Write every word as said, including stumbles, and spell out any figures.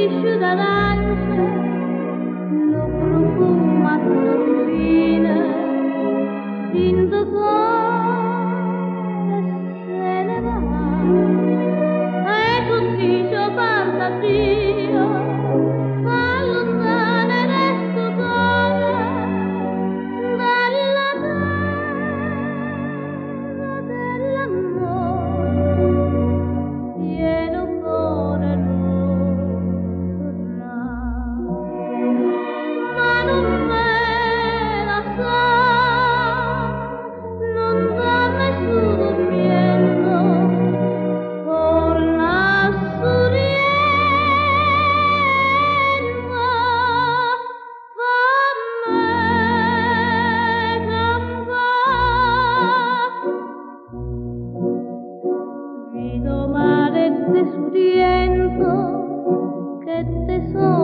liscio d'arance, lo profuma sottile, tinto cuore se ne va. E così io parto a Dio, allontana e resto sola, dalla terra dell'amore, pieno cuore non tornare. Ma non me la sa, non sta nessuno dormiendo, torna suriendo, fammi campare. Vi domande suriendo che te sono